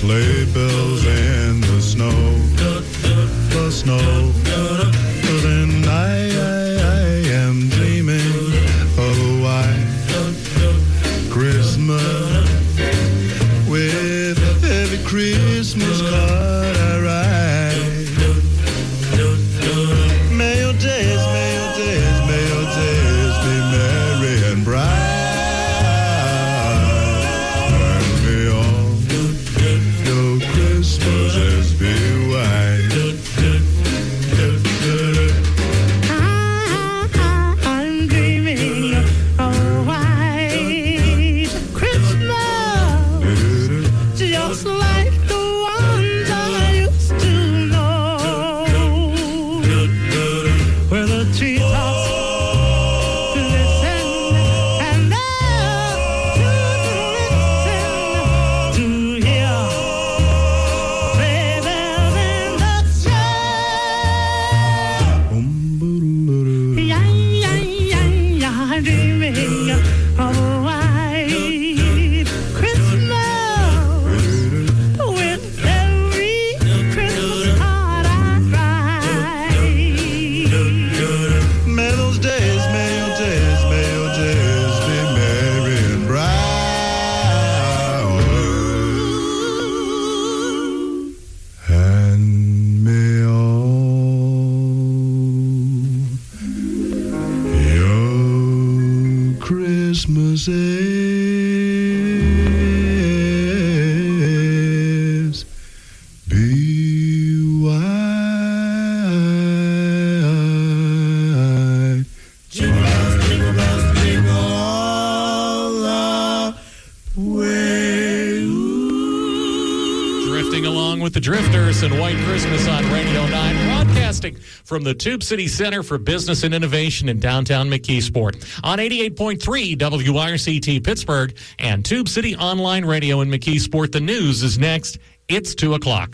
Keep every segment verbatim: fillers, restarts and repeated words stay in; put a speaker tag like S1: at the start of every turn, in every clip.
S1: sleigh bells in the snow, the snow. Then I, I, I am dreaming of a white Christmas with every Christmas card I write. May your days, may your days, may your days be merry and bright. And may all your Christmases be white.
S2: I'm dreaming of a white Christmas, just like the ones I used to know, where the treetops glisten and there to listen to hear sleigh bells in the snow. Yeah, yeah, yeah, yeah, dreaming of a white Christmas with every Christmas card I write.
S1: May those days, may your days, may your days be merry and bright. And may all your Christmases be white. Jingle bells, jingle bells, jingle all the way.
S3: Drifting along with the Drifters and White Christmas on Radio nine, broadcasting from the Tube City Center for Business and Innovation in downtown McKeesport on eighty-eight point three W I R C T Pittsburgh and Tube City Online Radio in McKeesport. The news is next. It's two o'clock.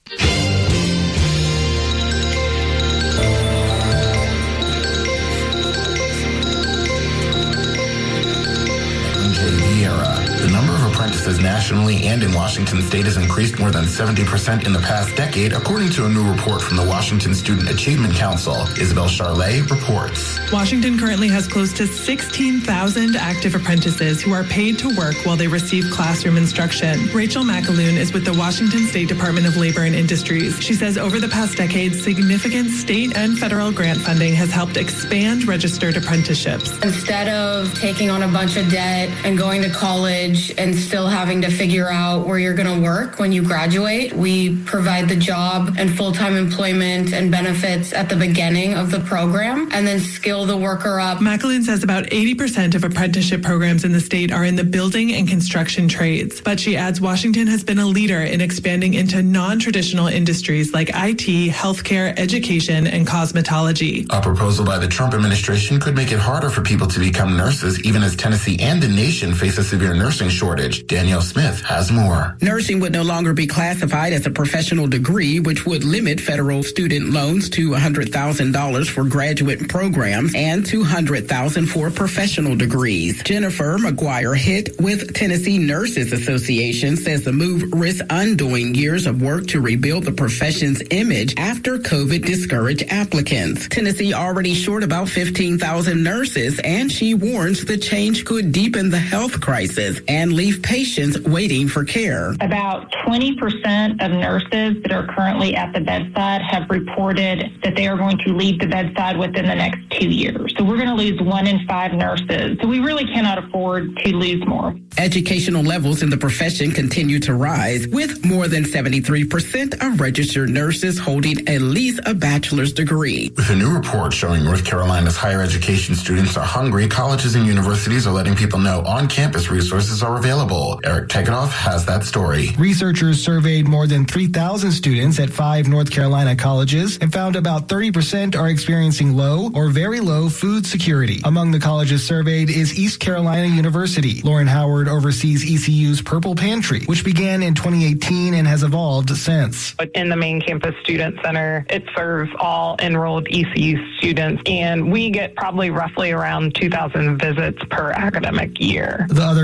S4: J V era. The number of apprentices nationally and in Washington state has increased more than seventy percent in the past decade, according to a new report from the Washington Student Achievement Council. Isabel Charlet reports.
S5: Washington currently has close to sixteen thousand active apprentices who are paid to work while they receive classroom instruction. Rachel McAloon is with the Washington State Department of Labor and Industries. She says over the past decade, significant state and federal grant funding has helped expand registered apprenticeships.
S6: Instead of taking on a bunch of debt and going to college and still having to figure out where you're going to work when you graduate, we provide the job and full-time employment and benefits at the beginning of the program and then skill the worker up.
S5: McAloon says about eighty percent of apprenticeship programs in the state are in the building and construction trades. But she adds Washington has been a leader in expanding into non-traditional industries like I T, healthcare, education, and cosmetology.
S4: A proposal by the Trump administration could make it harder for people to become nurses, even as Tennessee and the nation face a severe nursing shortage. Danielle Smith has more.
S7: Nursing would no longer be classified as a professional degree, which would limit federal student loans to one hundred thousand dollars for graduate programs and two hundred thousand dollars for professional degrees. Jennifer McGuire Hitt with Tennessee Nurses Association says the move risks undoing years of work to rebuild the profession's image after COVID discouraged applicants. Tennessee already short about fifteen thousand nurses, and she warns the change could deepen the health crisis and leave patients waiting for care.
S8: About twenty percent of nurses that are currently at the bedside have reported that they are going to leave the bedside within the next two years. So we're going to lose one in five nurses. So we really cannot afford to lose more.
S7: Educational levels in the profession continue to rise, with more than seventy-three percent of registered nurses holding at least a bachelor's degree.
S4: With a new report showing North Carolina's higher education students are hungry, colleges and universities are letting people know on-campus resources are available. Eric Tegedoff has that story.
S9: Researchers surveyed more than three thousand students at five North Carolina colleges and found about thirty percent are experiencing low or very low food security. Among the colleges surveyed is East Carolina University. Lauren Howard oversees E C U's Purple Pantry, which began in twenty eighteen and has evolved since.
S10: In the main campus student center, it serves all enrolled E C U students, and we get probably roughly around two thousand visits per academic year.
S9: The other colleges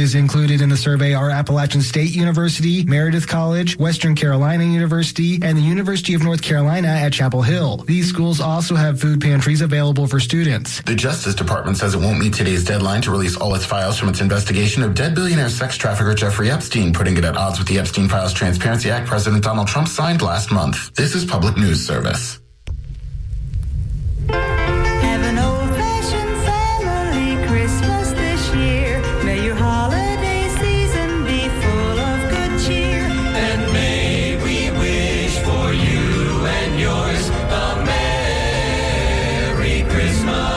S9: Colleges included in the survey are Appalachian State University, Meredith College, Western Carolina University, and the University of North Carolina at Chapel Hill. These schools also have food pantries available for students.
S4: The Justice Department says it won't meet today's deadline to release all its files from its investigation of dead billionaire sex trafficker Jeffrey Epstein, putting it at odds with the Epstein Files Transparency Act President Donald Trump signed last month. This is Public News Service.
S2: Have an old-fashioned family Christmas this year. May your holiday season be full of good cheer.
S11: And may we wish for you and yours a Merry Christmas.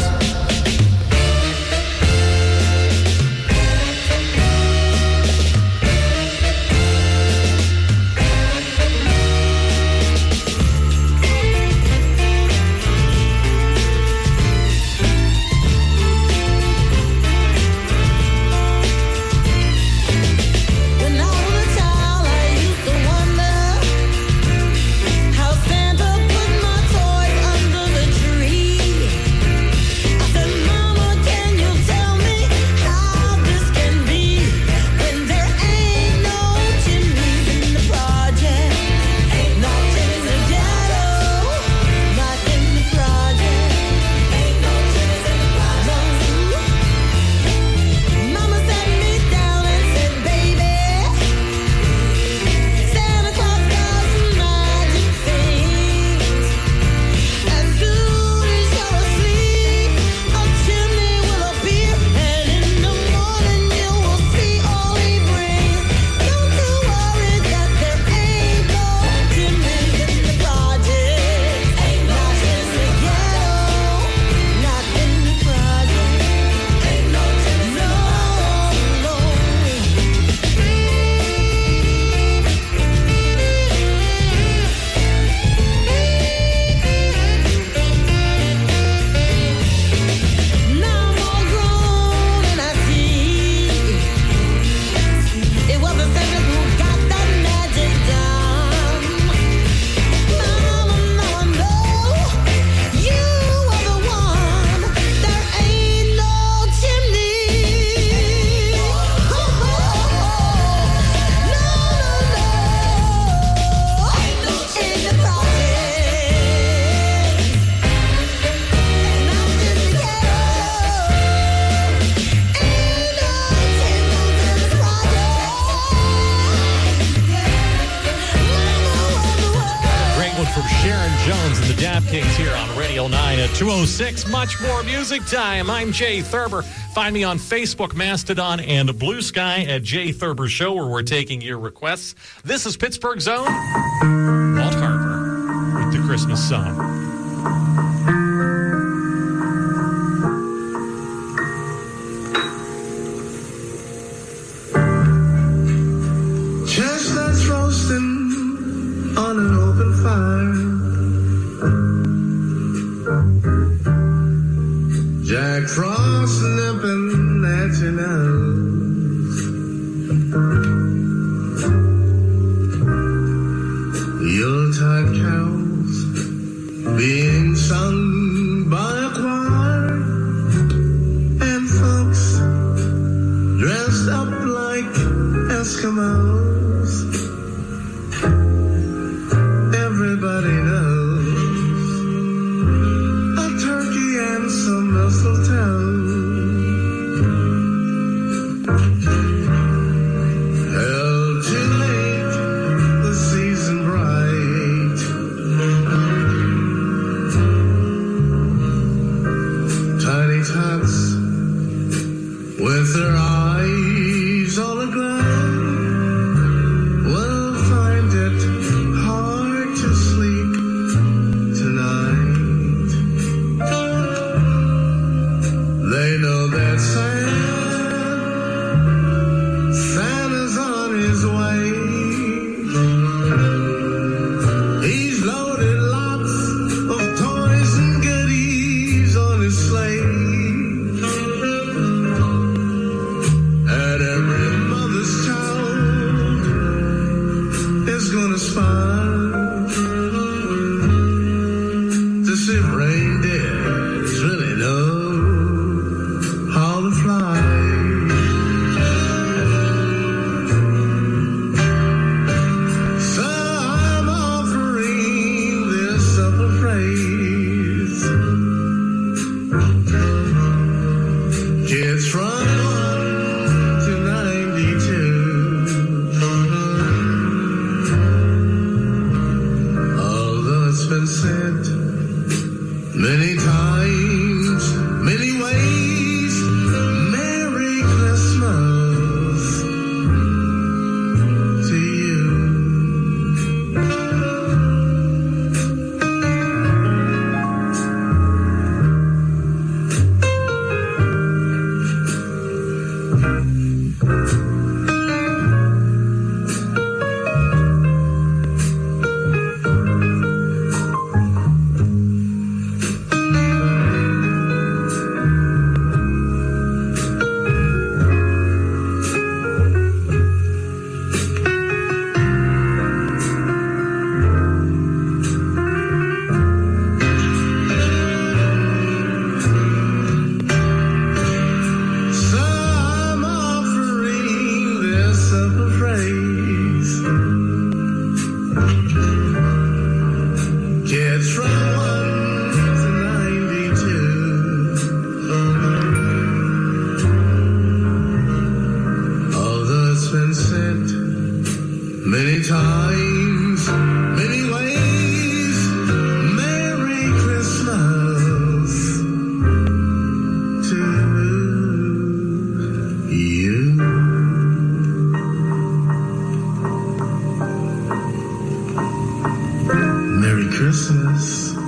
S2: When I was a child, I used to wonder how Santa put my toys under the tree. I said, Mama, can you tell me how this can be when there ain't no chimneys in the project, ain't no chimneys in the ghetto, not in the project, ain't no chimneys in the project. Mama sat me down and said, baby, Santa Claus does magic things. As soon as you're asleep, a chimney will appear, and in the morning you will see all he brings. Don't you worry that there ain't no chimneys in the project, ain't no chimneys in the ghetto, not in the project, ain't no chimneys in the Now I'm all grown and I see it wasn't Santa who got that magic down. Mama, now I know you are the one. There ain't no chimney. No, no, no, ain't no chimney in the project. Not in the ghetto. Ain't no chimneys in the project.
S3: Great one from Sharon Jones and the Dap Kings here on Radio nine at two oh six. Much more music time. I'm Jay Thurber. Find me on Facebook, Mastodon, and Blue Sky at Jay Thurber Show, where we're taking your requests. This is Pittsburgh Zone. Walt Harper with the Christmas song.
S1: Chestnuts roasting on an open fire. Jack Frost nipping at your nose. Yuletide carols being sung by a choir, and folks dressed up like Eskimos. Everybody knows a turkey and some mistletoe. Held too late, the season bright. Tiny tots with their eyes all aglow will find it hard to sleep tonight. They know that Santa, Santa's on his way. He's loaded lots of toys and goodies on his sleigh. And every mother's child is gonna spy to see if reindeers really know how to fly.
S12: Christmas to you. So I'm offering this simple phrase. Kids from one to ninety-two. Although it's been said many times, many ways, Merry Christmas to you. Merry Christmas.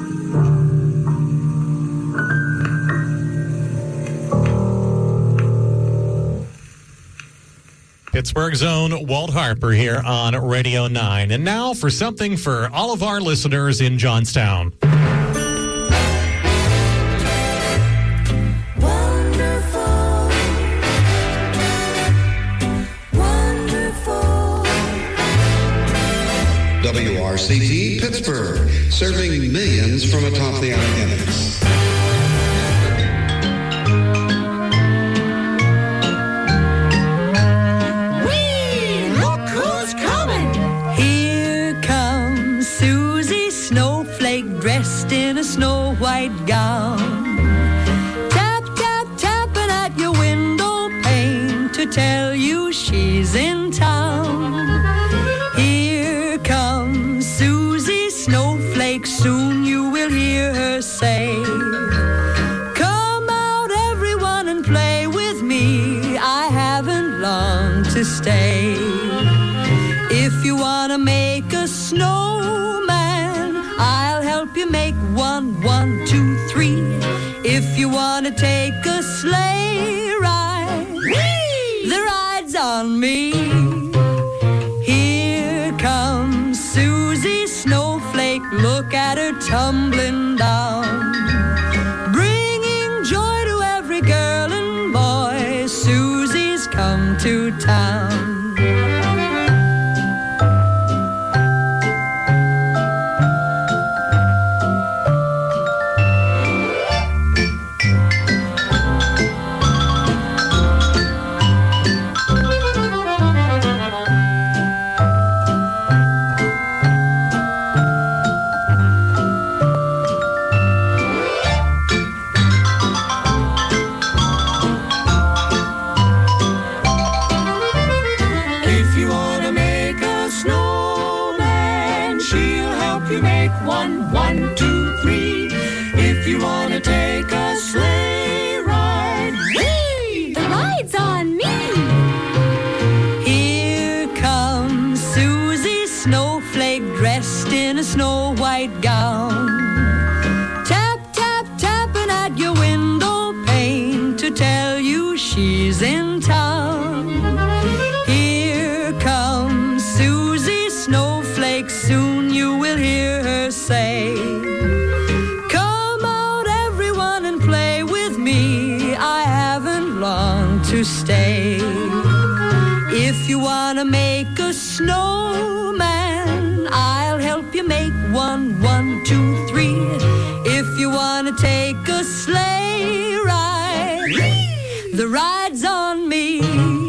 S3: Pittsburgh's own Walt Harper here on Radio nine. And now for something for all of our listeners in Johnstown.
S2: Wonderful, wonderful.
S13: W R C T Pittsburgh, serving millions from atop the Alleghenies.
S2: Whee! Look who's coming! Here comes Susie Snowflake dressed in a snow white gown. Tap, tap, tapping at your window pane to tell you she's in town. Here comes Susie Snowflake, soon you will hear her say, come out everyone and play with me, I haven't long to stay. If you want to make a snowman, I'll help you make one, one, two, three. If you want to take a sleigh ride, the ride's on me. Here comes Susie Snowflake, look at her tumbling down, bringing joy to every girl and boy. Susie's come to town. If you want to make a snowman, she'll help you make one, one, two, three. If you want to take a sleigh ride, whee! The ride's on me. Here comes Susie Snowflake dressed in a snow white gown. Tap, tap, tapping at your window pane to tell you she's in town. Here comes Susie Snowflake, soon you will hear her say, come out everyone and play with me, I haven't long to stay. If you want to make a snowman, I'll help you make one, one, two, three. If you want to take a sleigh ride, the ride's on me.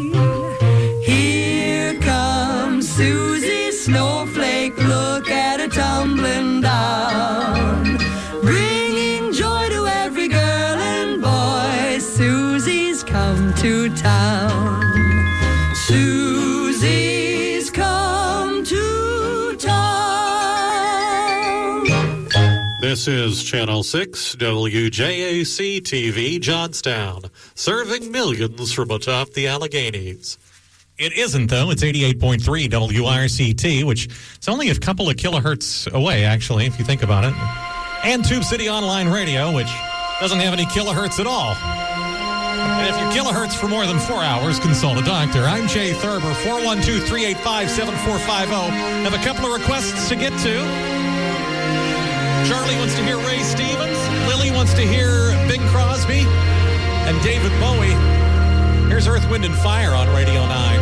S2: Here comes Susie Snowflake, look at her tumbling down, bringing joy to every girl and boy. Susie's come to town. Susie's come to town.
S3: This This is Channel six, W J A C T V, Johnstown, serving millions from atop the Alleghenies. It isn't, though. It's eighty-eight point three W I R C T, which is only a couple of kilohertz away, actually, if you think about it. And Tube City Online Radio, which doesn't have any kilohertz at all. And if you're kilohertz for more than four hours, consult a doctor. I'm Jay Thurber, four one two, three eight five, seven four five zero. Have a couple of requests to get to. Charlie wants to hear Ray Stevens. Lily wants to hear Bing Crosby and David Bowie. Here's Earth, Wind, and Fire on Radio nine.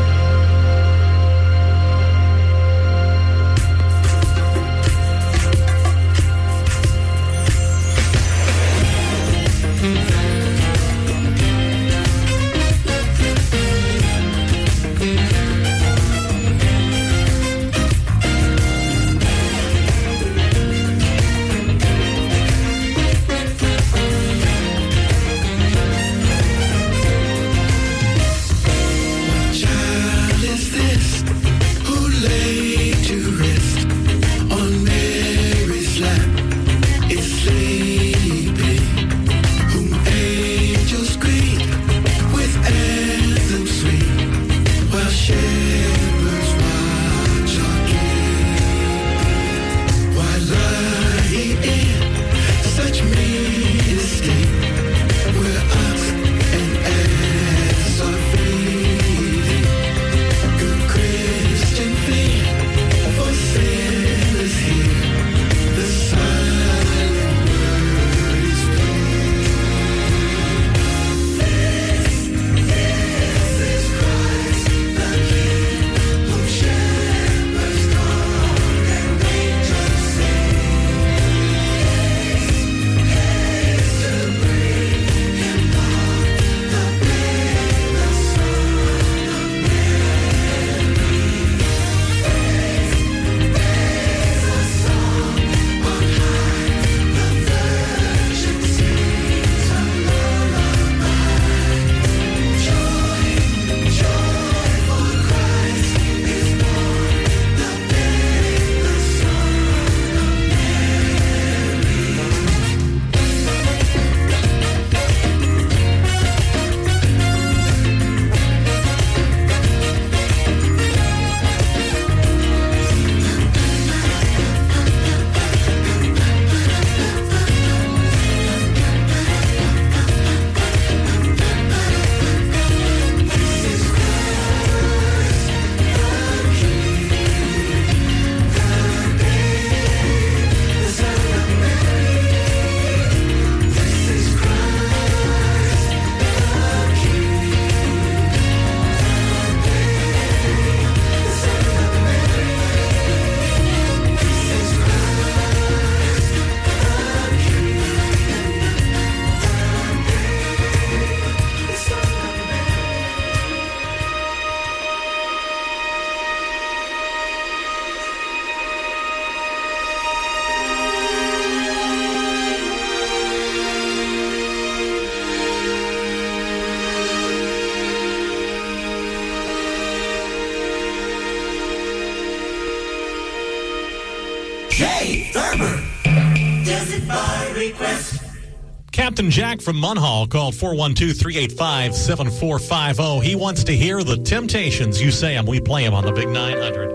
S3: Captain Jack from Munhall called four one two, three eight five, seven four five zero. He wants to hear the Temptations. You say them, we play them on the Big nine hundred.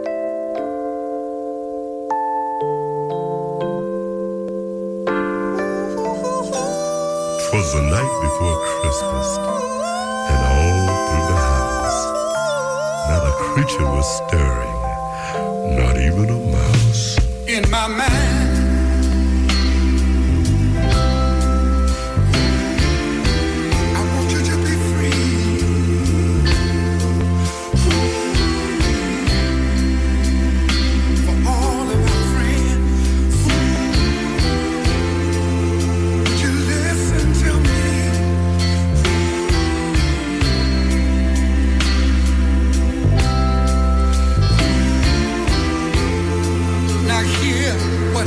S14: Twas the night before Christmas, and all through the house, not a creature was stirring, not even a mouse.
S15: In my mind, hear what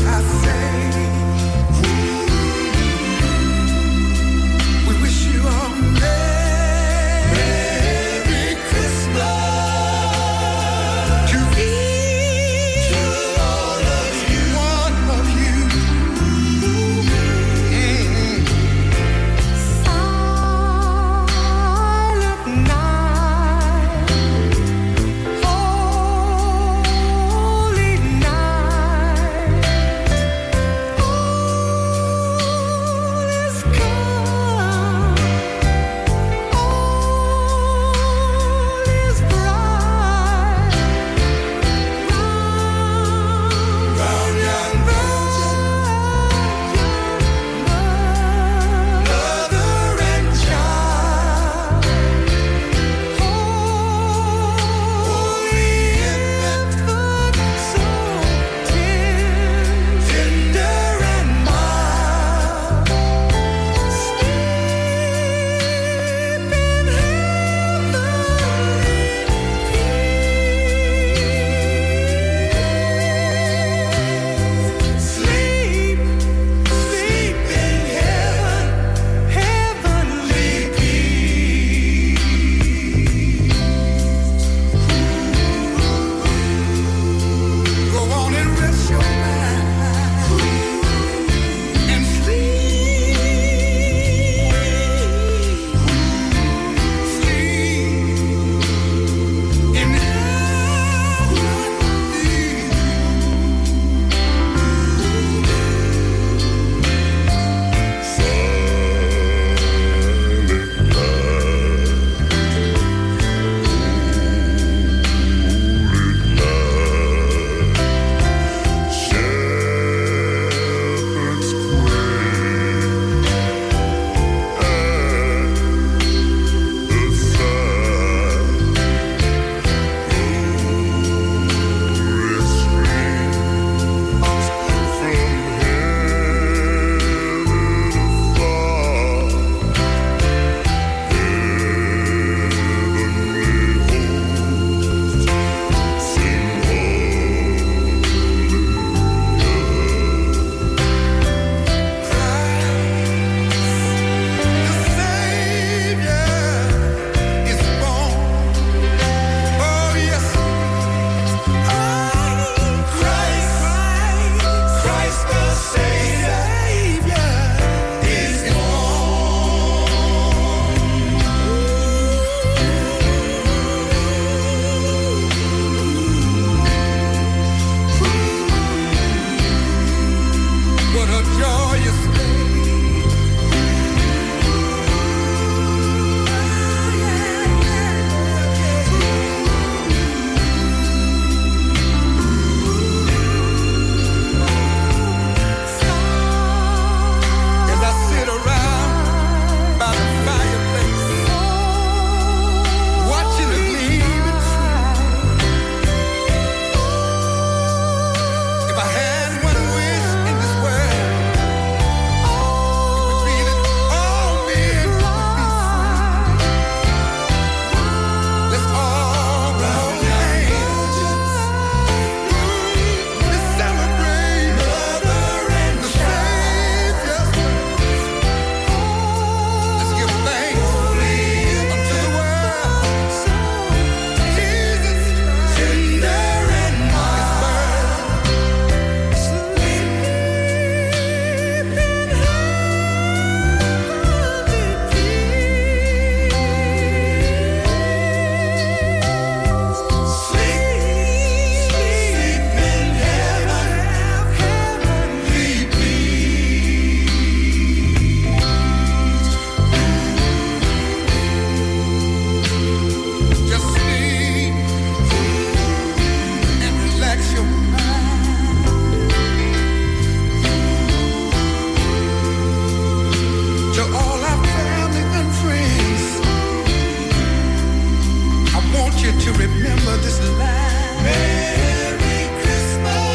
S11: this land. Merry Christmas.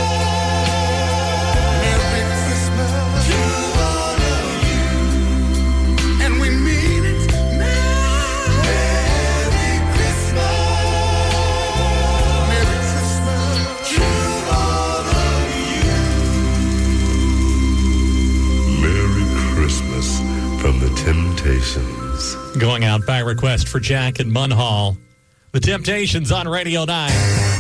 S11: Merry Christmas to all of you. And we mean it. Merry Christmas. Merry Christmas to all of you.
S14: Merry Christmas from the Temptations.
S3: Going out by request for Jack and Munhall. The Temptations on Radio nine.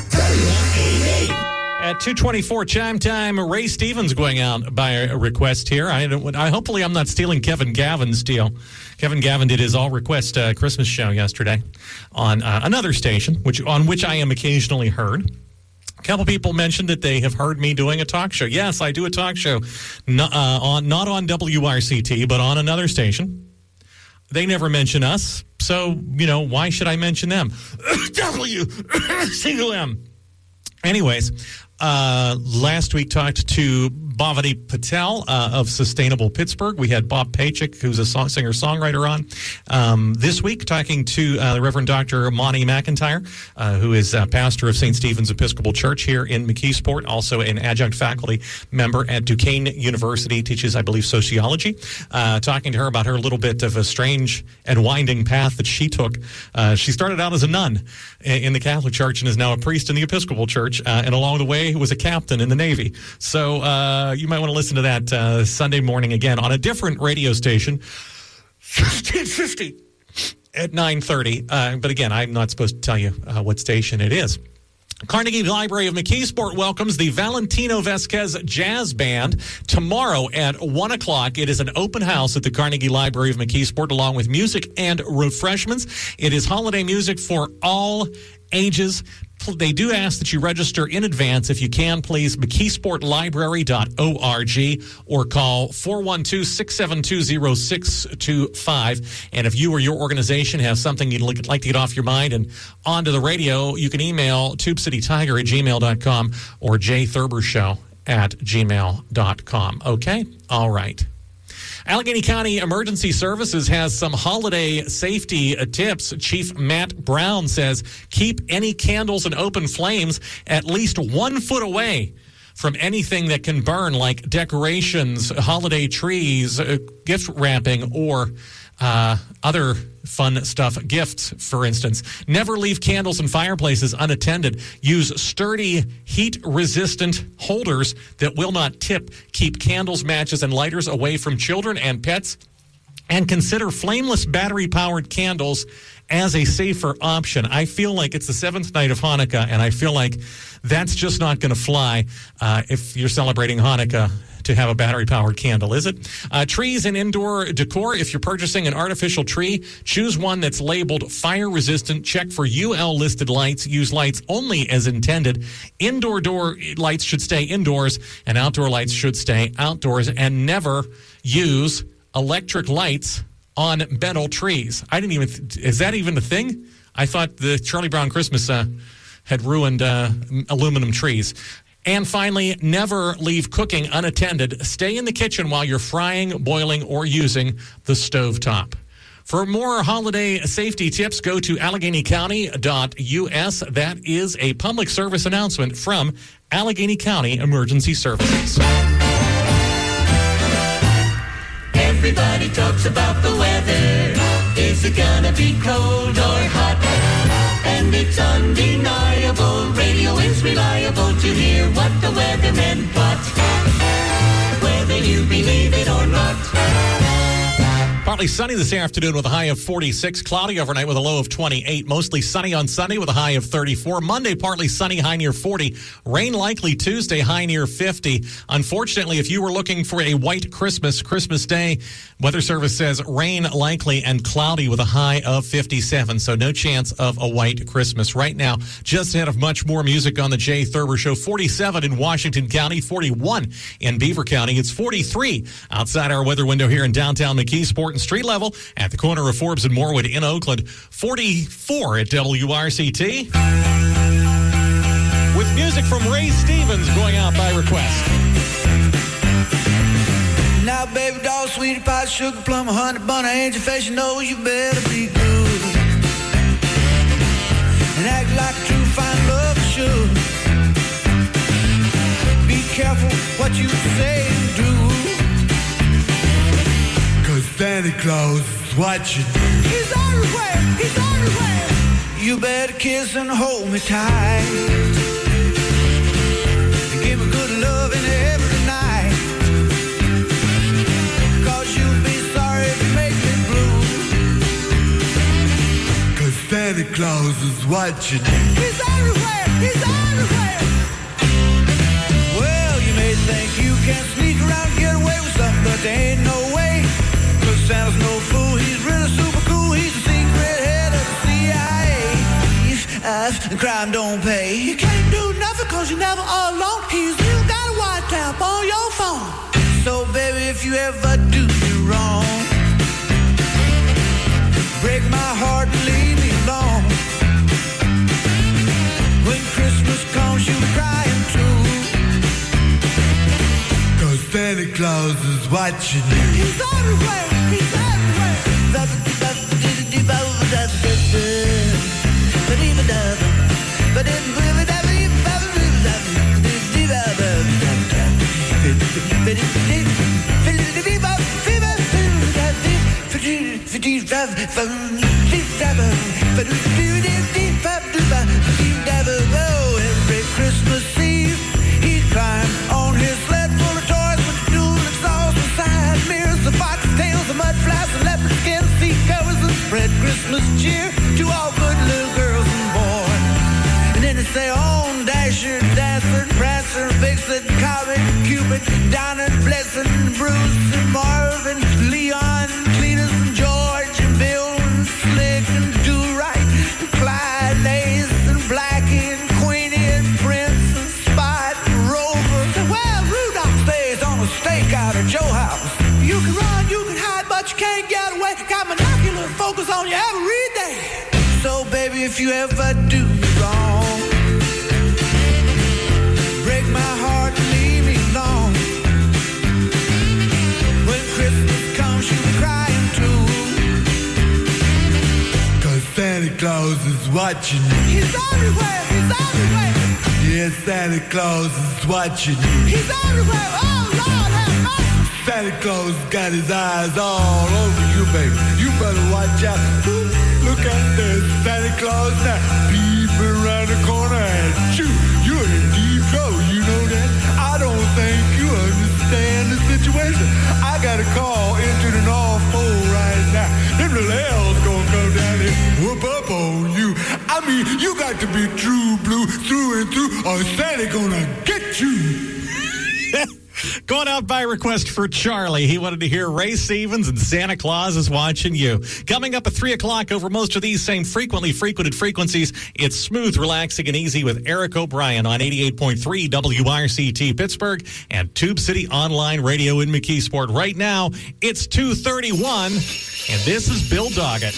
S3: At two twenty-four chime time, Ray Stevens going out by a request here. I, don't, I hopefully I'm not stealing Kevin Gavin's deal. Kevin Gavin did his all request uh, Christmas show yesterday on uh, another station, which on which I am occasionally heard. A couple people mentioned that they have heard me doing a talk show. Yes, I do a talk show, not, uh, on not on W R C T, but on another station. They never mention us, so, you know, why should I mention them? W C O M. Anyways, uh, last week talked to Bhavani Patel uh, of Sustainable Pittsburgh. We had Bob Pachik, who's a song, singer-songwriter, on. Um, this week, talking to uh, the Reverend Doctor Monty McIntyre, uh, who is uh, pastor of Saint Stephen's Episcopal Church here in McKeesport, also an adjunct faculty member at Duquesne University, teaches, I believe, sociology. Uh, talking to her about her little bit of a strange and winding path that she took. Uh, she started out as a nun in the Catholic Church and is now a priest in the Episcopal Church, uh, and along the way was a captain in the Navy. So uh, you might want to listen to that uh, Sunday morning again on a different radio station, fifteen fifty at nine thirty. Uh, but again, I'm not supposed to tell you uh, what station it is. Carnegie Library of McKeesport welcomes the Valentino Vasquez Jazz Band tomorrow at one o'clock. It is an open house at the Carnegie Library of McKeesport along with music and refreshments. It is holiday music for all ages. They do ask that you register in advance. If you can, please, mckeesport library dot org or call four one two, six seven two, zero six two five. And if you or your organization have something you'd like to get off your mind and onto the radio, you can email tube city tiger at gmail dot com or jthurbershow at gmail dot com. Okay? All right. Allegheny County Emergency Services has some holiday safety tips. Chief Matt Brown says keep any candles and open flames at least one foot away from anything that can burn, like decorations, holiday trees, uh, gift wrapping, or uh, other fun stuff, gifts, for instance. Never leave candles and fireplaces unattended. Use sturdy, heat-resistant holders that will not tip. Keep candles, matches, and lighters away from children and pets. And consider flameless battery-powered candles as a safer option. I feel like it's the seventh night of Hanukkah, and I feel like that's just not going to fly uh, if you're celebrating Hanukkah to have a battery-powered candle, is it? Uh, trees and indoor decor. If you're purchasing an artificial tree, choose one that's labeled fire-resistant. Check for U L-listed lights. Use lights only as intended. Indoor door lights should stay indoors, and outdoor lights should stay outdoors. And never use electric lights on metal trees. I didn't even... Th- is that even a thing? I thought the Charlie Brown Christmas uh, had ruined uh, aluminum trees. And finally, never leave cooking unattended. Stay in the kitchen while you're frying, boiling, or using the stovetop. For more holiday safety tips, go to allegheny county dot U S. That is a public service announcement from Allegheny County Emergency Services.
S11: Everybody talks about the weather. Is it gonna be cold or hot? And it's undeniable. Radio is reliable to hear what the weathermen plot. Whether you believe it or not.
S3: Partly sunny this afternoon with a high of forty-six. Cloudy overnight with a low of twenty-eight. Mostly sunny on Sunday with a high of thirty-four. Monday, partly sunny, high near forty. Rain likely Tuesday, high near fifty. Unfortunately, if you were looking for a white Christmas, Christmas Day, Weather Service says rain likely and cloudy with a high of fifty-seven. So no chance of a white Christmas. Right now, just ahead of much more music on the Jay Thurber Show. forty-seven in Washington County, forty-one in Beaver County. It's forty-three outside our weather window here in downtown McKeesport. Street level at the corner of Forbes and Morwood in Oakland. forty-four at W R C T. With music from Ray Stevens going out by request.
S11: Now, baby doll, sweetie pie, sugar plum, honey bun, angel face, you know you better be good. And act like a true fine love.
S15: say and do. 'Cause Santa Claus is watching. He's everywhere, he's everywhere. You better kiss and hold me tight. Give me good loving every night. 'Cause you'll be sorry if you make me blue. 'Cause Santa Claus is watching. He's everywhere, he's everywhere. Well, you may think you can sneak around and get away with something, but there ain't no way. 'Cause Santa's no fool, he's really super cool. He's the secret head of the C I A. As the crime don't pay. You can't do nothing 'cause you're never all alone. He's still got a white tap on your phone. So baby, if you ever do me wrong, break my heart and leave me alone. When Christmas comes, you'll be crying too. 'Cause Santa Claus is watching you. He's everywhere, he's everywhere. Every Christmas Eve, he climbed on his sled full of toys with the dual exhaust, the side mirrors, the fox tails, the mud flaps, the leopard skin, seat covers, and spread Christmas cheer to all good little girls and boys. And then they say on Dasher, Dancer, Prancer, Vixen, Comet, Cupid, Donner, Blitzen, Bruce, and Marvin, Leon, Cletus, and George, and Bill, and Slick, and Do-Right, and Clyde, Ace, and Blackie, and Queenie, and Prince, and Spot, and Rover. So, well, Rudolph stays on a stakeout at Joe House. You can run, you can hide, but you can't get away. Got monocular focus on you every day. So, baby, if you ever do me wrong, break my heart and leave me alone. When Christmas comes, you'll be crying too. 'Cause Santa Claus is watching you. He's everywhere, he's everywhere. Yes, Santa Claus is watching you. He's everywhere, oh Lord have mercy. Santa Claus got his eyes all over you, baby. You better watch out. Ooh, look out there, Santa Claus now. Peeping around the corner at you. You're in deep trouble, you know that? I don't think you understand the situation. I got a call into the North Pole right now. Them little L's gonna come down here, whoop up on you. I mean, you got to be true blue through and through, or Santa gonna get you.
S3: Going out by request for Charlie. He wanted to hear Ray Stevens and Santa Claus is watching you. Coming up at three o'clock over most of these same frequently frequented frequencies, it's smooth, relaxing, and easy with Eric O'Brien on eighty-eight point three W I R C T Pittsburgh and Tube City Online Radio in McKeesport. Right now, it's two thirty-one, and this is Bill Doggett.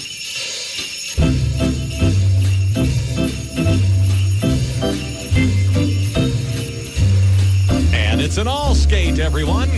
S3: And it's an all skate, everyone.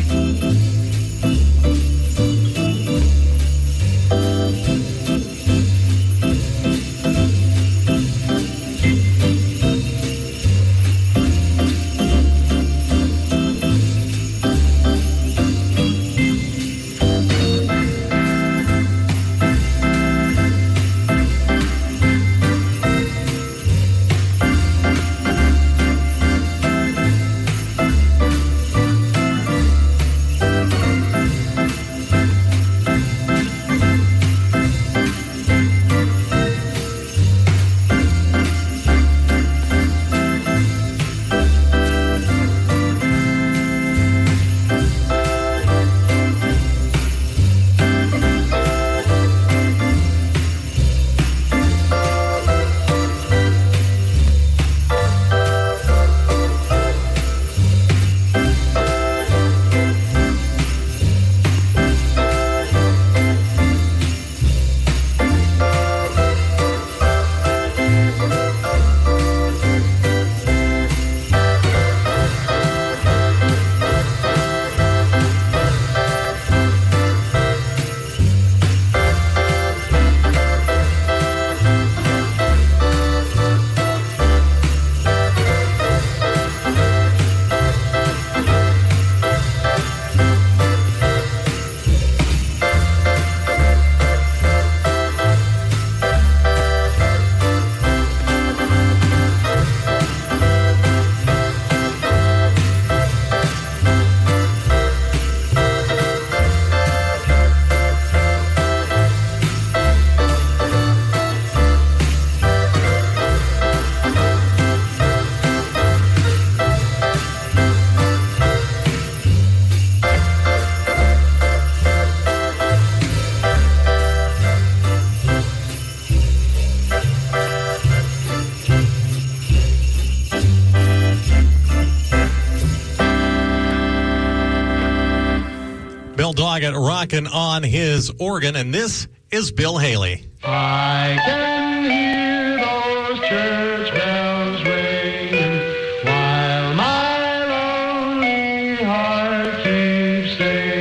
S3: Crockett rocking on his organ, and this is Bill Haley.
S16: I can hear those church bells ringing while my lonely heart keeps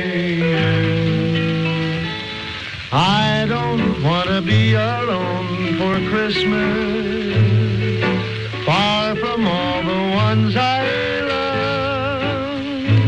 S16: singing. I don't want to be alone for Christmas, far from all the ones I love.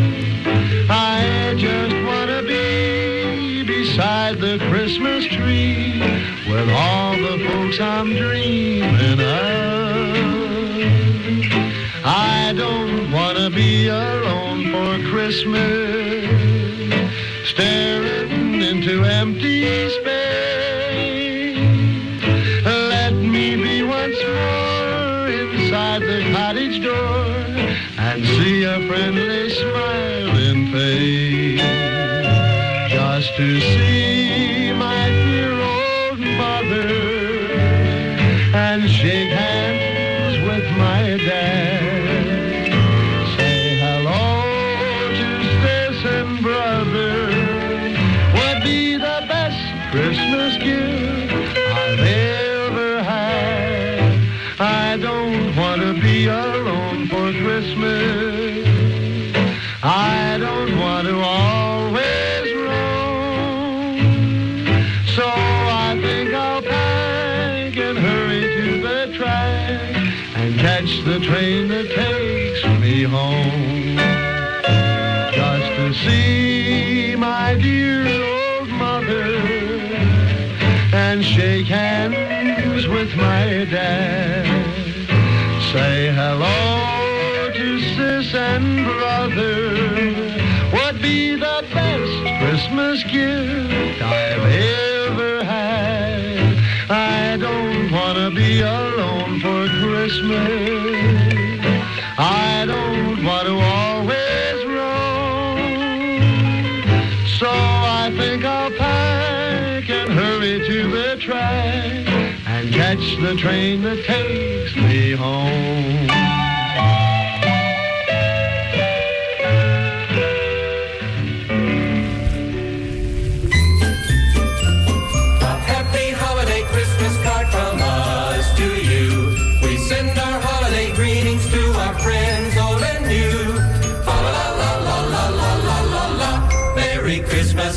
S16: I just want to be beside the Christmas tree with all the folks I'm dreaming of. I don't want to be alone for Christmas, staring into empty space. Let me be once more inside the cottage door and see a friendly smiling face, just to see my dear old mother and shake hands with my dad. Say hello to sis and brother would be the best Christmas gift I've ever had. I don't want to be alone for Christmas. I don't want to always roam. So I think I'll pack and hurry to the track and catch the train that takes me home, just to see my dear old mother and shake hands with my dad. Say hello to sis and brother would be the best Christmas gift I've ever had. I don't want to be alone for Christmas. I don't want to always roam. So I think I'll pack and hurry to the track and catch the train that takes me home.
S11: A happy holiday Christmas card from us to you. We send our holiday greetings to our friends old and new. Fa la la la la la la la la la. Merry Christmas.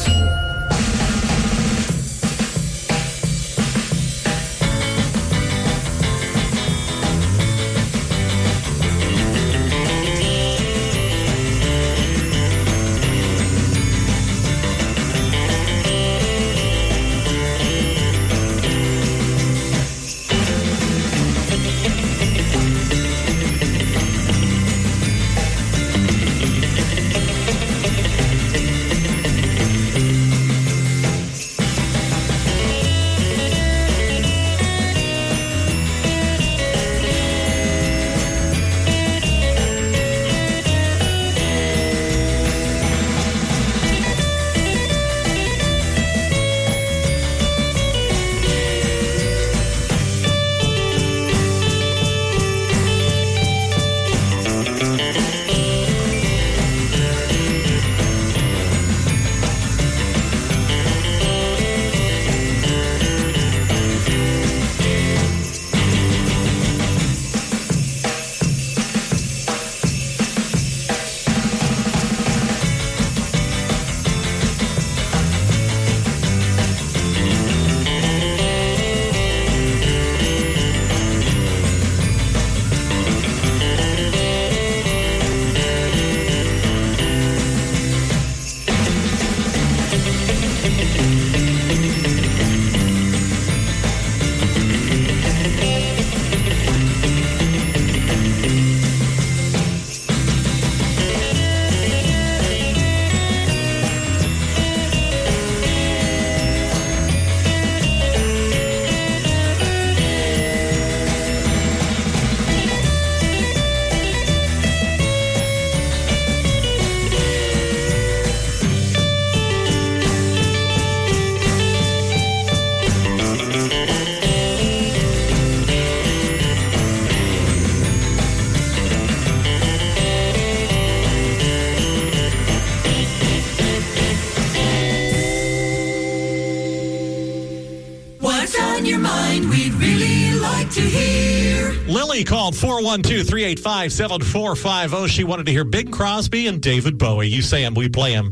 S3: Lily called four one two, three eight five, seven four five zero. She wanted to hear Bing Crosby and David Bowie. You say him, we play him.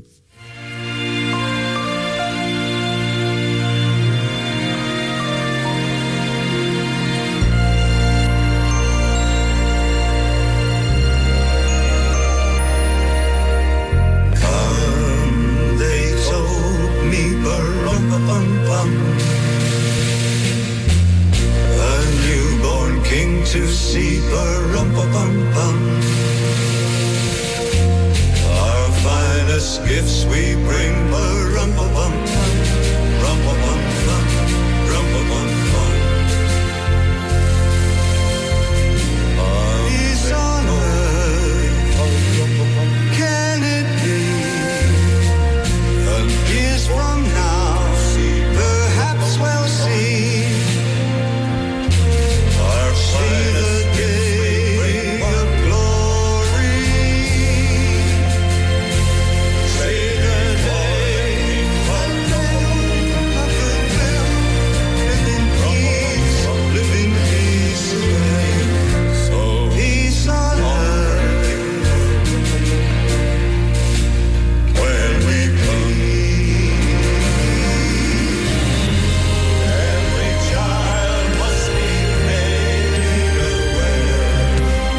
S1: Um, they told me, ba-rum-pa-pum-pum, a newborn king to see, ba-rum-pa-pum-pum. Our finest gifts we bring, ba-rum-pa-pum-pum, rum-pa-pum-pum, rum-pa-pum-pum. Peace on earth, can it be? And years from now, perhaps we'll see our finest day of glory. Say the day when men of goodwill live in peace, live in peace again. So peace on earth when we please. Every child must be made aware.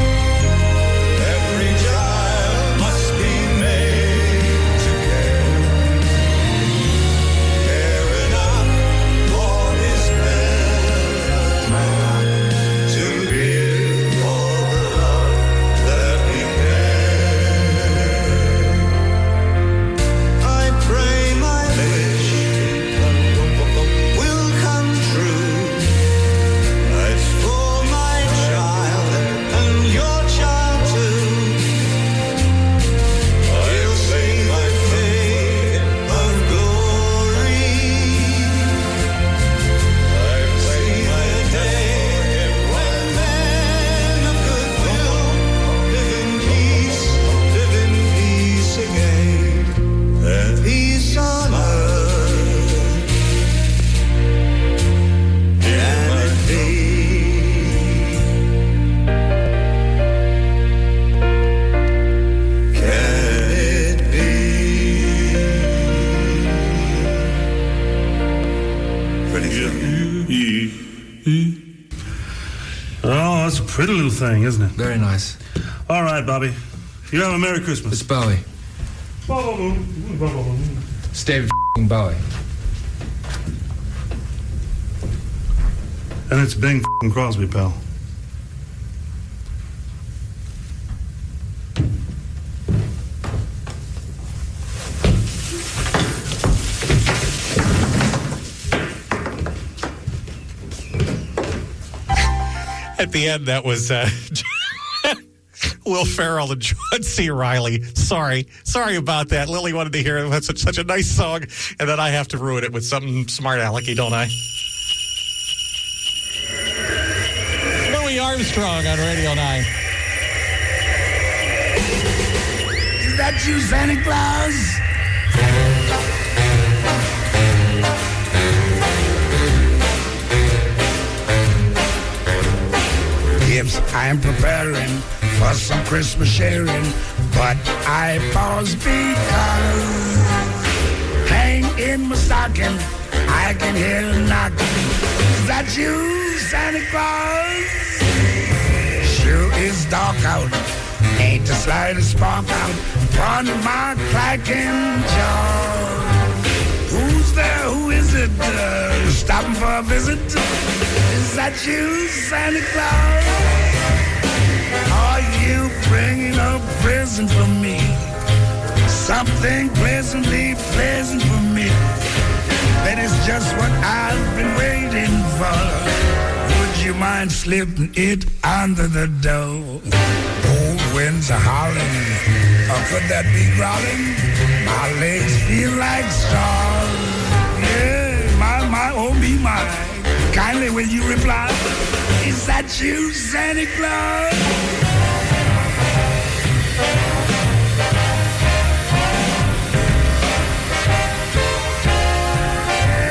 S1: Every child must be made to care. Care enough for his fellow to give all the love that he can. I pray my wish will come true. It's for my child and your child too. I'll sing my day of glory. I'll sing my day when men of goodwill live in peace, live in peace again. And peace on earth can it be? Can it be? Pretty good.
S17: Oh, that's a pretty little thing, isn't it?
S18: Very nice.
S17: All right, Bobby. You have a Merry Christmas.
S18: It's Bowie. It's David f***ing Bowie.
S17: And it's Bing f***ing Crosby, pal.
S3: At the end, that was uh, Will Ferrell and John C. Reilly. Sorry. Sorry about that. Lily wanted to hear it. That's such, such a nice song, and then I have to ruin it with something smart alecky, don't I? Louis Armstrong on Radio nine.
S15: Is that you, Santa Claus? Gifts I'm preparing for some Christmas sharing, but I pause because hang in my stocking, I can hear a knocking. Is that you, Santa Claus? Sure is dark out, ain't the slightest spark out upon my clacking jaw. Who's there? Who is it? Uh, stopping for a visit? Is that you, Santa Claus? Are you bringing a present for me? Something pleasantly pleasant for me. That is just what I've been waiting for. Would you mind slipping it under the door? Cold winds are howling, or could that be growling? My legs feel like straws. Yeah, my, my, oh me, my. Kindly will you reply? Is that you, Santa Claus?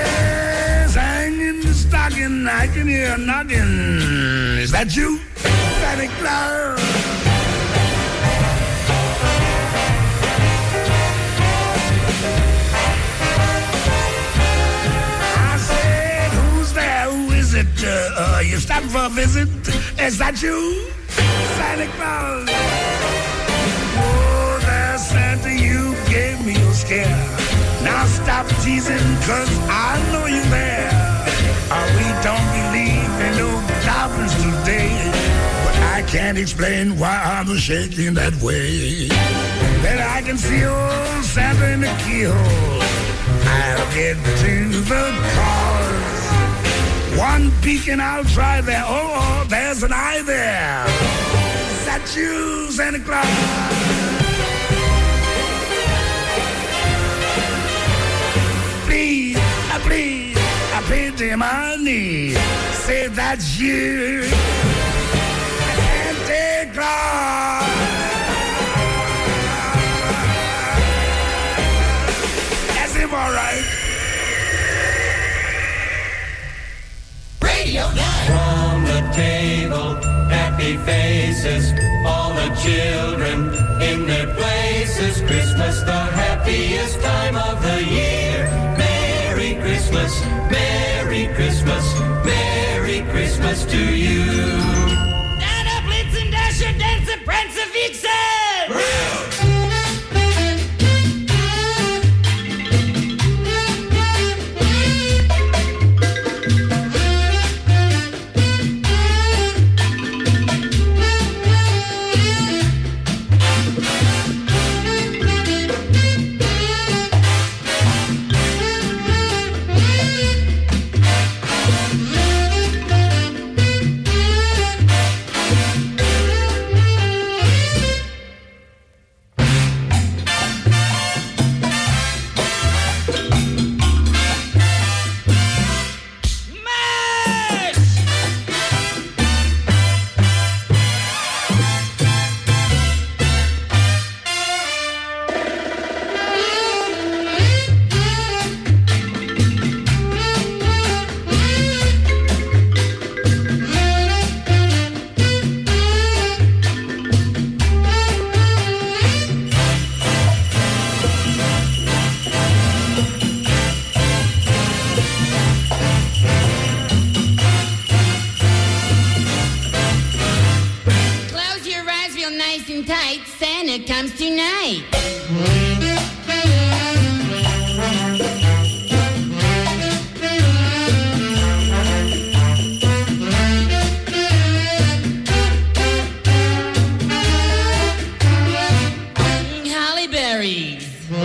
S15: Yes, hang in the stocking, I can hear a knocking. Is that you?
S19: Santa Claus. I said, who's there? Who is it? Uh, uh, you stopping for a visit? Is that you? Santa Claus. Oh, there, Santa, you gave me a scare. Now stop teasing, cause I know you're there. Uh, we don't believe in no goblins today. But I can't explain why I'm shaking that way. Then I can see old Santa in the keyhole. I'll get to the cause. One beacon, I'll try there. Oh, oh, there's an eye there. Is that you, Santa Claus? Please, uh, please, I paid him my knee. Say that's you, Santa Claus. That's him, all right.
S11: Radio nine. From the table, happy faces, all the children in their places. Christmas, the happiest time of the year. Merry Christmas, Merry Christmas, Merry Christmas to you.
S2: Stand up, Blitzen, Dasher, Dancer, Prancer, Vixen! Comes tonight. Holly berries.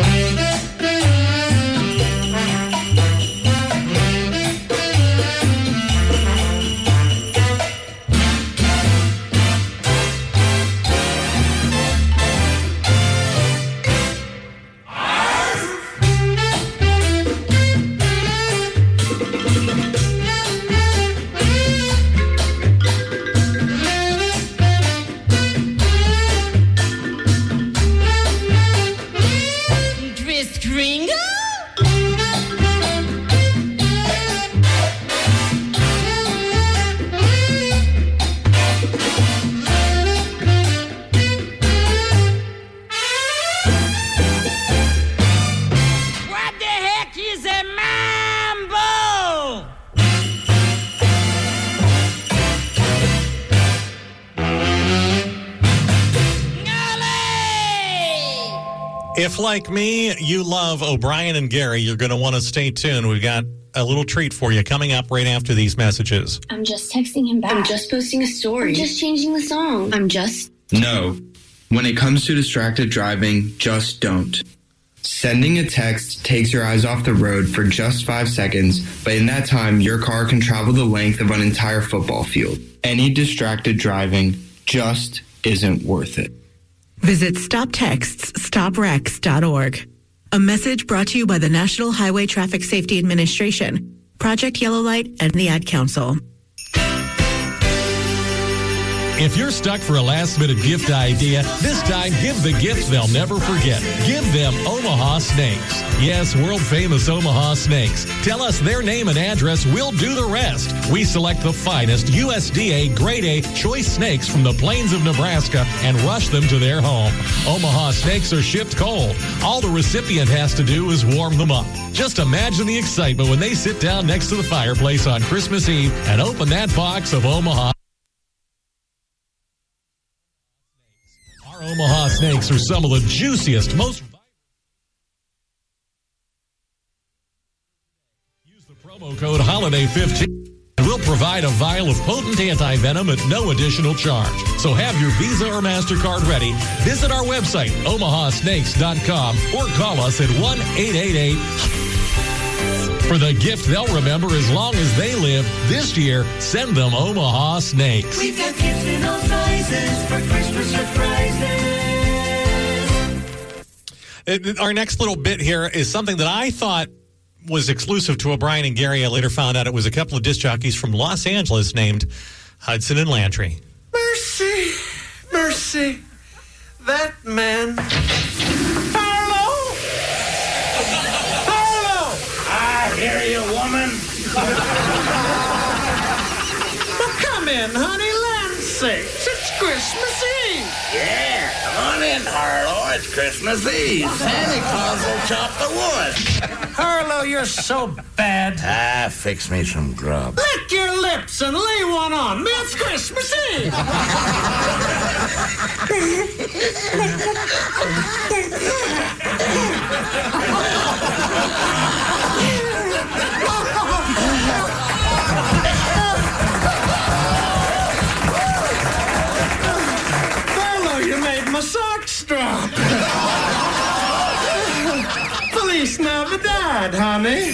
S3: If, like me, you love O'Brien and Gary, you're going to want to stay tuned. We've got a little treat for you coming up right after these messages.
S20: I'm just texting him back. I'm just posting a story. I'm just changing the song. I'm just...
S18: No. When it comes to distracted driving, just don't. Sending a text takes your eyes off the road for just five seconds, but in that time, your car can travel the length of an entire football field. Any distracted driving just isn't worth it.
S21: Visit stop texts stop wrecks dot org. A message brought to you by the National Highway Traffic Safety Administration, Project Yellow Light, and the Ad Council.
S3: If you're stuck for a last-minute gift idea, this time give the gift they'll never forget. Give them Omaha Snakes. Yes, world-famous Omaha Snakes. Tell us their name and address. We'll do the rest. We select the finest U S D A Grade A choice snakes from the plains of Nebraska and rush them to their home. Omaha Snakes are shipped cold. All the recipient has to do is warm them up. Just imagine the excitement when they sit down next to the fireplace on Christmas Eve and open that box of Omaha. Our Omaha Snakes are some of the juiciest, most... Use the promo code holiday fifteen. We'll provide a vial of potent anti-venom at no additional charge. So have your Visa or MasterCard ready. Visit our website, omaha snakes dot com, or call us at one eight eight eight for the gift they'll remember as long as they live. This year, send them Omaha Snakes.
S11: We've got gifts in all sizes for Christmas surprises.
S3: Our next little bit here is something that I thought was exclusive to O'Brien and Gary. I later found out it was a couple of disc jockeys from Los Angeles named Hudson and Lantry.
S15: Mercy, mercy, that man. Harlow! Harlow!
S19: I hear you, woman.
S15: Well, come in, honey, land's sakes. It's Christmas Eve.
S19: Yeah, come on in, Harlow. It's Christmas Eve. Santa Claus will chop the wood.
S15: Harlow, you're so bad.
S19: Ah, fix me some grub.
S15: Lick your lips and lay one on me. It's Christmas Eve. Harlow, you made my socks drop. Feliz Navidad, honey.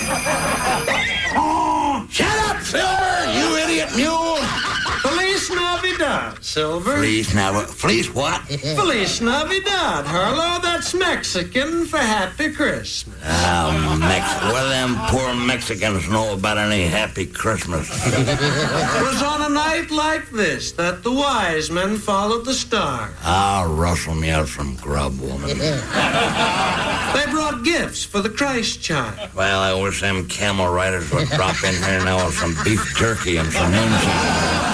S19: Oh, shut up, Silver, you idiot mule.
S15: Feliz Navidad, Silver.
S19: Feliz Navidad. Feliz what?
S15: Feliz Navidad, Harlow. That's Mexican for Happy Christmas.
S19: Oh, Mex. What do them poor Mexicans know about any Happy Christmas?
S15: It was on a night like this that the wise men followed the star.
S19: I'll rustle me out some grub, woman.
S15: They brought gifts for the Christ child.
S19: Well, I wish them camel riders would drop in here now with some beef jerky and some moonshine.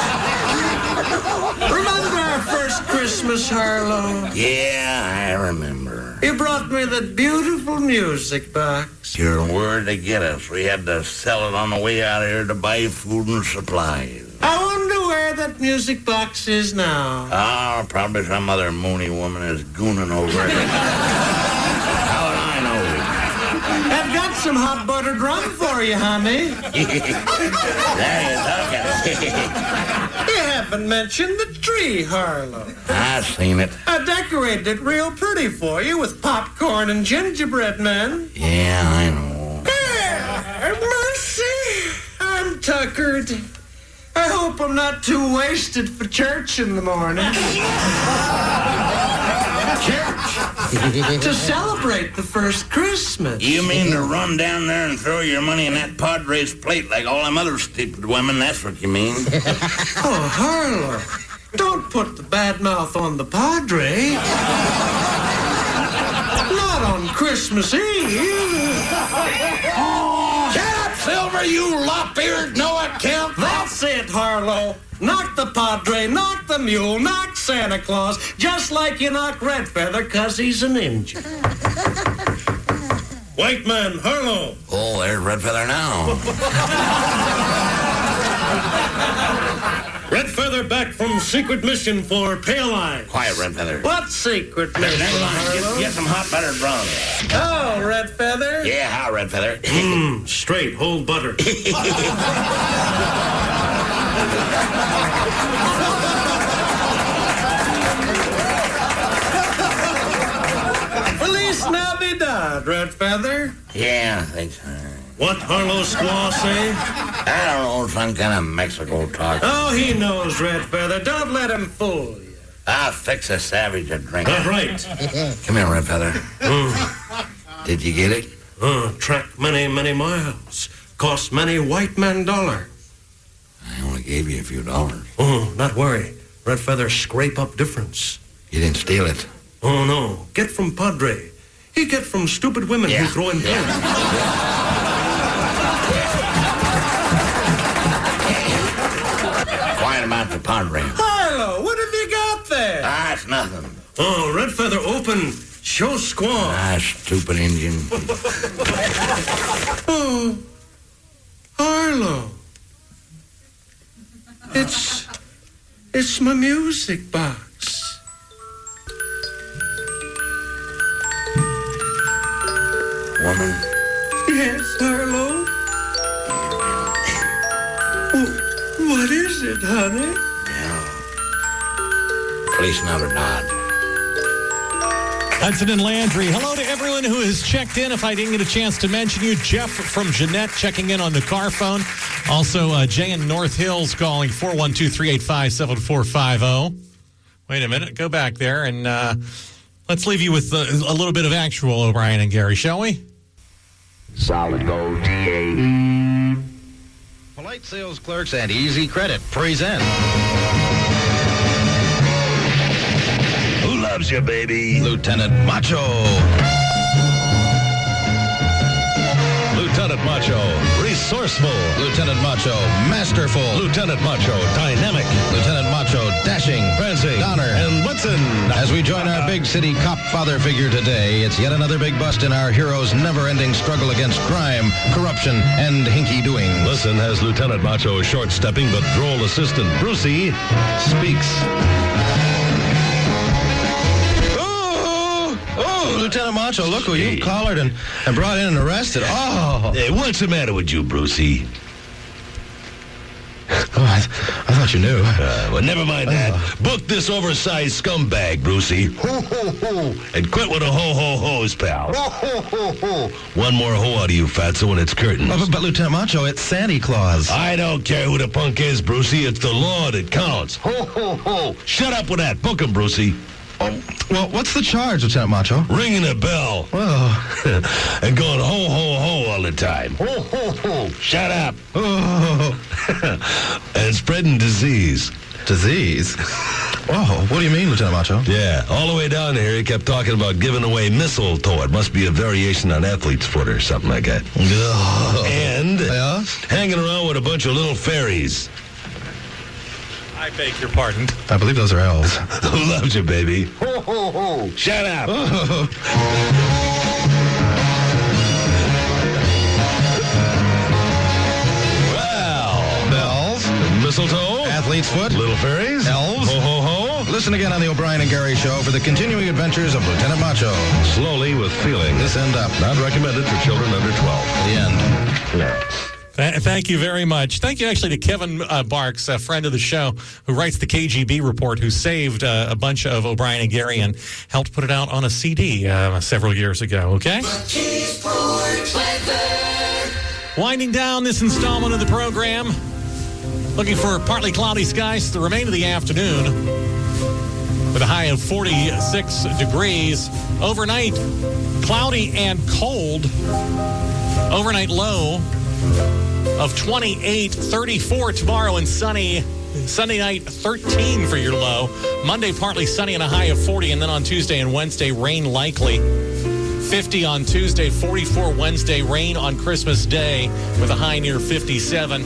S15: Remember our first Christmas, Harlow?
S19: Yeah, I remember.
S15: You brought me that beautiful music box.
S19: Your word to get us. We had to sell it on the way out of here to buy food and supplies.
S15: I wonder where that music box is now.
S19: Oh, probably some other moony woman is gooning over it. How would I know?
S15: I've got some hot buttered rum for you, honey.
S19: There you're talking.
S15: You haven't mentioned the tree, Harlow.
S19: I seen it.
S15: I decorated it real pretty for you with popcorn and gingerbread men.
S19: Yeah, I know.
S15: There, mercy. I'm tuckered. I hope I'm not too wasted for church in the morning. Church? To celebrate the first Christmas.
S19: You mean to run down there and throw your money in that Padres plate like all them other stupid women? That's what you mean.
S15: Oh, Harlow, don't put the bad mouth on the Padre. Not on Christmas Eve.
S19: Oh, shut up, Silver, you lop-eared, no account.
S15: That's it, Harlow. Knock the Padre, knock the mule, knock Santa Claus, just like you knock Redfeather, cause he's a ninja. White man, Harlow.
S19: Oh, there's Redfeather now.
S15: Redfeather back from secret mission for Pale Eye.
S19: Quiet, Redfeather.
S15: What secret mission?
S19: Never mind. Get, get some hot buttered brown.
S15: Oh, Redfeather.
S19: Yeah, how, Redfeather?
S15: Mmm, straight, whole butter. Feliz Navidad, Redfeather.
S19: Yeah, thanks.
S15: What Harlow Squaw say?
S19: I don't know, some kind of Mexico talk.
S15: Oh, he knows, Redfeather. Don't let him fool you.
S19: I'll fix a savage a drink.
S15: All right.
S19: Come here, Redfeather.
S15: Mm.
S19: Did you get it?
S15: Uh, track many, many miles. Cost many white man dollar.
S19: I only gave you a few dollars.
S15: Oh, not worry.
S6: Red Feather scrape up difference.
S4: You didn't steal it.
S6: Oh, no. Get from Padre. He get from stupid women
S4: Yeah.
S6: who throw in
S4: Yeah. Quiet him out to Padre.
S6: Harlow, what have you got there?
S4: Ah, it's nothing.
S6: Oh, Red Feather open. Show squaw.
S4: Ah, stupid Indian.
S6: Oh, Harlow. It's, it's my music box.
S4: Woman.
S6: Yes, Harlow. Oh, what is it, honey?
S4: Police number Dodd.
S3: Hudson and Landry. Hello to everyone who has checked in. If I didn't get a chance to mention you, Jeff from Jeanette checking in on the car phone. Also, uh, Jay in North Hills calling four one two, three eight five, seven four five zero. Wait a minute. Go back there and uh, let's leave you with uh, a little bit of actual O'Brien and Gary, shall we?
S22: Solid Gold T A.
S23: Polite Sales Clerks and Easy Credit present.
S22: Who loves you, baby?
S23: Lieutenant Macho. Lieutenant Macho, resourceful. Lieutenant Macho, masterful. Lieutenant Macho, dynamic. Lieutenant Macho, dashing. Fancy. Donner. And Blitzen. As we join our big city cop father figure today, it's yet another big bust in our hero's never-ending struggle against crime, corruption, and hinky-doing.
S24: Listen as Lieutenant Macho's short-stepping but droll assistant, Brucey, speaks.
S23: Oh, Lieutenant Macho, look who you collared and, and brought in and arrested. Oh.
S24: Hey, what's the matter with you, Brucey?
S23: Oh, I, th- I thought you knew.
S24: Uh, well, never mind that. Book this oversized scumbag, Brucey.
S23: Ho, ho, ho.
S24: And quit with the ho-ho-hos, pal.
S23: Ho, ho, ho, ho.
S24: One more ho out of you, fatso, and it's curtains.
S23: Oh, but, but, Lieutenant Macho, it's Santa Claus.
S24: I don't care who the punk is, Brucey. It's the law that counts. Ho, ho, ho. Shut up with that. Book him, Brucey.
S23: Oh, well, what's the charge, Lieutenant Macho?
S24: Ringing a bell.
S23: Oh.
S24: And going ho, ho, ho all the time. Ho, ho, ho. Shut up.
S23: Oh.
S24: And spreading disease.
S23: Disease? Oh, what do you mean, Lieutenant Macho?
S24: Yeah, all the way down here, he kept talking about giving away mistletoe. It must be a variation on athlete's foot or something like that.
S23: Oh.
S24: And
S23: yeah?
S24: hanging around with a bunch of little fairies.
S3: I beg your pardon.
S23: I believe those are elves.
S24: Who loves you, baby? Ho, ho, ho. Shut up.
S23: Oh.
S24: Well.
S23: Bells.
S24: Mistletoe.
S23: Athlete's foot.
S24: Little fairies.
S23: Elves.
S24: Ho, ho, ho.
S23: Listen again on the O'Brien and Gary Show for the continuing adventures of Lieutenant Macho.
S24: Slowly with feeling.
S23: This end up.
S24: Not recommended for children under twelve.
S23: The end.
S24: Yeah.
S3: Th- Thank you very much. Thank you actually to Kevin uh, Barks, a friend of the show, who writes the K G B report, who saved uh, a bunch of O'Brien and Gary and helped put it out on a C D uh, several years ago, okay? Winding down this installment of the program, looking for partly cloudy skies the remainder of the afternoon with a high of forty-six degrees. Overnight, cloudy and cold. Overnight low of twenty-eight, thirty-four tomorrow, and sunny. Sunday night, thirteen for your low. Monday, partly sunny and a high of forty, and then on Tuesday and Wednesday, rain likely. fifty on Tuesday, forty-four Wednesday, rain on Christmas Day with a high near fifty-seven.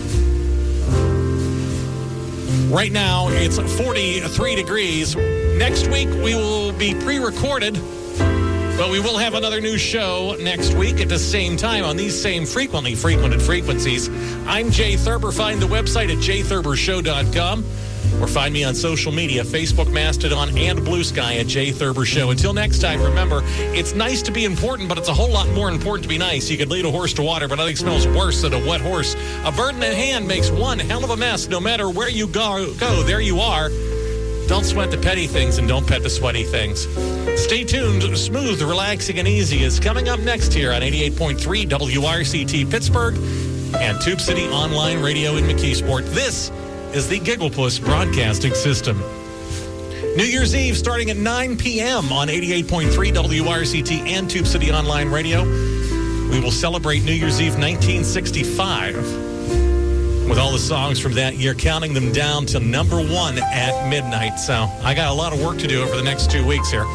S3: Right now, it's forty-three degrees. Next week, we will be pre-recorded. But we will have another new show next week at the same time on these same frequently frequented frequencies. I'm Jay Thurber. Find the website at jay thurber show dot com or find me on social media, Facebook, Mastodon, and Blue Sky at Jay Thurber Show. Until next time, remember, it's nice to be important, but it's a whole lot more important to be nice. You can lead a horse to water, but nothing smells worse than a wet horse. A burden in hand makes one hell of a mess. No matter where you go, go there you are. Don't sweat the petty things and don't pet the sweaty things. Stay tuned. Smooth, relaxing, and easy is coming up next here on eighty-eight point three W R C T Pittsburgh and Tube City Online Radio in McKeesport. This is the Gigglepuss Broadcasting System. New Year's Eve starting at nine p.m. on eighty-eight point three W R C T and Tube City Online Radio. We will celebrate New Year's Eve nineteen sixty-five. with all the songs from that year, counting them down to number one at midnight. So I got a lot of work to do over the next two weeks here.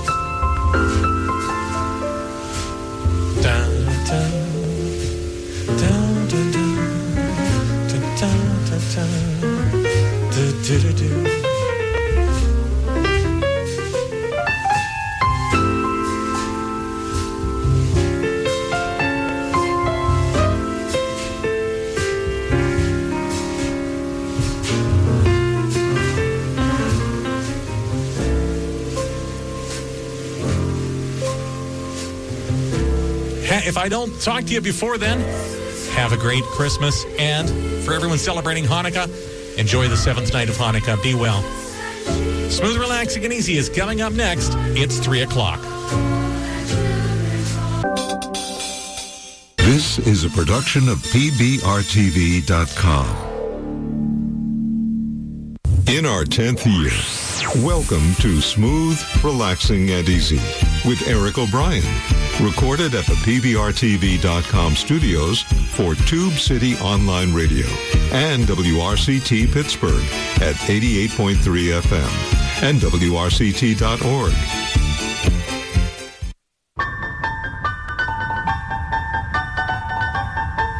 S3: Dun, dun, dun, dun, dun, dun, dun, dun, dun, dun, dun, dun. If I don't talk to you before then, have a great Christmas. And for everyone celebrating Hanukkah, enjoy the seventh night of Hanukkah. Be well. Smooth, Relaxing, and Easy is coming up next. It's three o'clock.
S5: This is a production of P B R T V dot com. In our tenth year, welcome to Smooth, Relaxing, and Easy with Eric O'Brien. Recorded at the P B R T V dot com studios for Tube City Online Radio and W R C T Pittsburgh at eighty-eight point three F M and W R C T dot org.